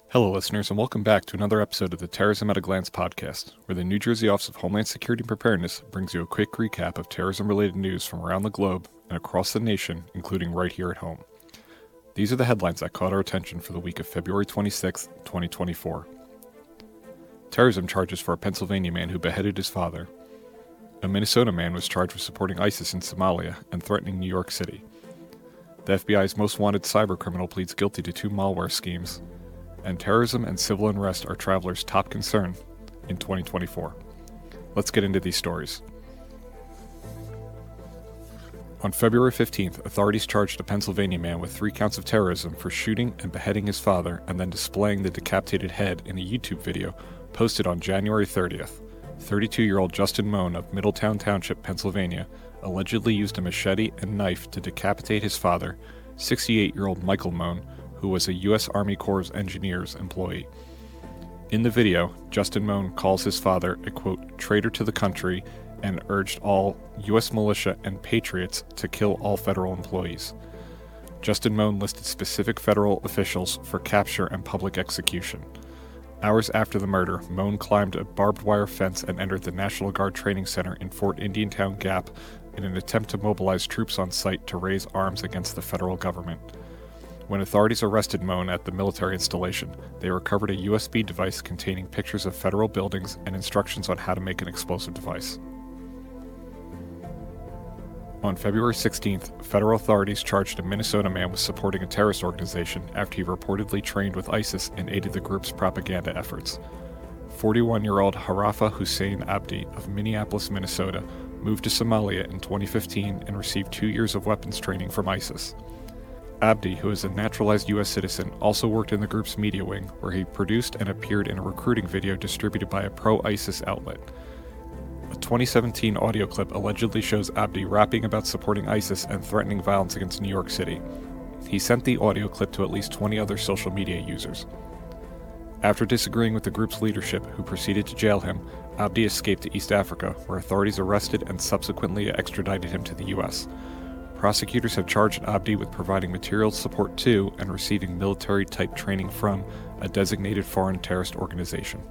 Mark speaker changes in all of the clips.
Speaker 1: Hello, listeners, and welcome back to another episode of the Terrorism at a Glance podcast, where the New Jersey Office of Homeland Security and Preparedness brings you a quick recap of terrorism-related news from around the globe and across the nation, including right here at home. These are the headlines that caught our attention for the week of February 26, 2024. Terrorism charges for a Pennsylvania man who beheaded his father. A Minnesota man was charged with supporting ISIS in Somalia and threatening New York City. The FBI's most wanted cybercriminal pleads guilty to 2 malware schemes. And terrorism and civil unrest are travelers' top concern in 2024. Let's get into these stories. On February 15th, authorities charged a Pennsylvania man with 3 counts of terrorism for shooting and beheading his father and then displaying the decapitated head in a YouTube video posted on January 30th. 32-year-old Justin Moan of Middletown Township, Pennsylvania, allegedly used a machete and knife to decapitate his father, 68-year-old Michael Moan, who was a U.S. Army Corps of Engineers employee. In the video, Justin Moan calls his father a, quote, traitor to the country and urged all U.S. militia and patriots to kill all federal employees. Justin Moan listed specific federal officials for capture and public execution. Hours after the murder, Moan climbed a barbed wire fence and entered the National Guard Training Center in Fort Indiantown Gap in an attempt to mobilize troops on site to raise arms against the federal government. When authorities arrested Moan at the military installation, they recovered a USB device containing pictures of federal buildings and instructions on how to make an explosive device. On February 16th, federal authorities charged a Minnesota man with supporting a terrorist organization after he reportedly trained with ISIS and aided the group's propaganda efforts. 41-year-old Harafa Hussein Abdi of Minneapolis, Minnesota, moved to Somalia in 2015 and received 2 years of weapons training from ISIS. Abdi, who is a naturalized U.S. citizen, also worked in the group's media wing, where he produced and appeared in a recruiting video distributed by a pro-ISIS outlet. A 2017 audio clip allegedly shows Abdi rapping about supporting ISIS and threatening violence against New York City. He sent the audio clip to at least 20 other social media users. After disagreeing with the group's leadership, who proceeded to jail him, Abdi escaped to East Africa, where authorities arrested and subsequently extradited him to the U.S. Prosecutors have charged Abdi with providing material support to and receiving military-type training from a designated foreign terrorist organization.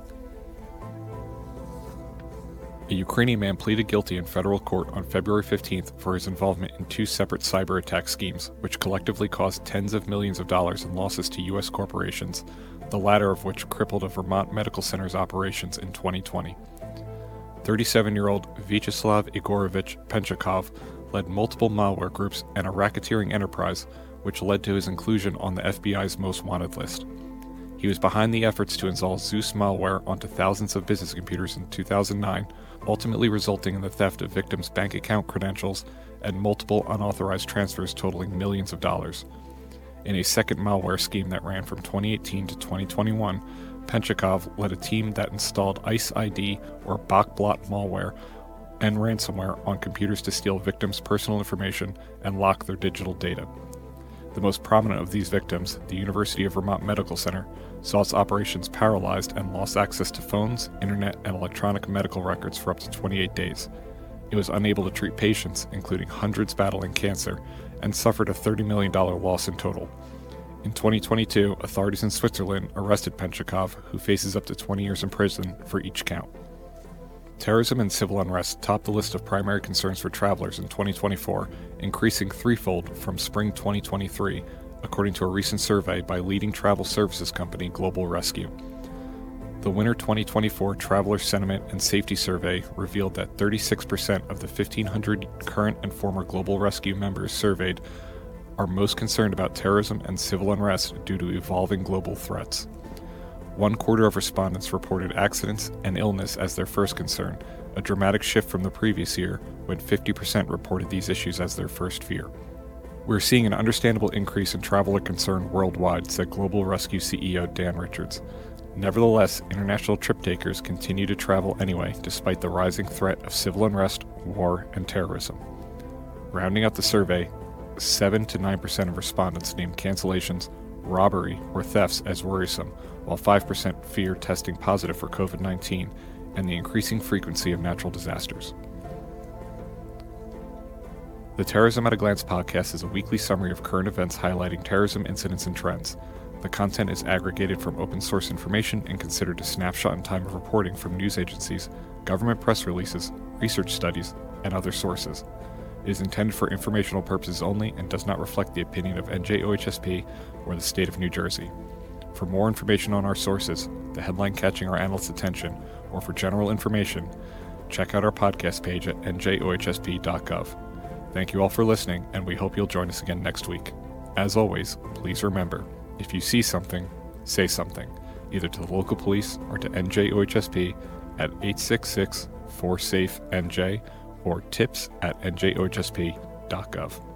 Speaker 1: A Ukrainian man pleaded guilty in federal court on February 15th for his involvement in 2 separate cyber attack schemes, which collectively caused tens of millions of dollars in losses to U.S. corporations, the latter of which crippled a Vermont medical center's operations in 2020. 37-year-old Vyacheslav Igorovich Penchakov led multiple malware groups and a racketeering enterprise, which led to his inclusion on the FBI's most wanted list. He was behind the efforts to install Zeus malware onto thousands of business computers in 2009, ultimately resulting in the theft of victims' bank account credentials and multiple unauthorized transfers totaling millions of dollars. In a second malware scheme that ran from 2018 to 2021, Penchakov led a team that installed ICE ID or BotBlot malware and ransomware on computers to steal victims' personal information and lock their digital data. The most prominent of these victims, the University of Vermont Medical Center, saw its operations paralyzed and lost access to phones, internet, and electronic medical records for up to 28 days. It was unable to treat patients, including hundreds battling cancer, and suffered a $30 million loss in total. In 2022, authorities in Switzerland arrested Penchakov, who faces up to 20 years in prison for each count. Terrorism and civil unrest topped the list of primary concerns for travelers in 2024, increasing threefold from spring 2023, according to a recent survey by leading travel services company Global Rescue. The Winter 2024 Traveler Sentiment and Safety Survey revealed that 36% of the 1,500 current and former Global Rescue members surveyed are most concerned about terrorism and civil unrest due to evolving global threats. 1/4 of respondents reported accidents and illness as their first concern, a dramatic shift from the previous year when 50% reported these issues as their first fear. We're seeing an understandable increase in traveler concern worldwide, said Global Rescue CEO Dan Richards. Nevertheless, international trip takers continue to travel anyway, despite the rising threat of civil unrest, war, and terrorism. Rounding out the survey, 7 to 9% of respondents named cancellations, robbery, or thefts as worrisome, while 5% fear testing positive for COVID-19 and the increasing frequency of natural disasters. The Terrorism at a Glance podcast is a weekly summary of current events highlighting terrorism incidents and trends. The content is aggregated from open source information and considered a snapshot in time of reporting from news agencies, government press releases, research studies, and other sources. It is intended for informational purposes only and does not reflect the opinion of NJOHSP or the state of New Jersey. For more information on our sources, the headline catching our analysts' attention, or for general information, check out our podcast page at njohsp.gov. Thank you all for listening, and we hope you'll join us again next week. As always, please remember, if you see something, say something, either to the local police or to NJOHSP at 866-4SAFE-NJ or tips@njohsp.gov.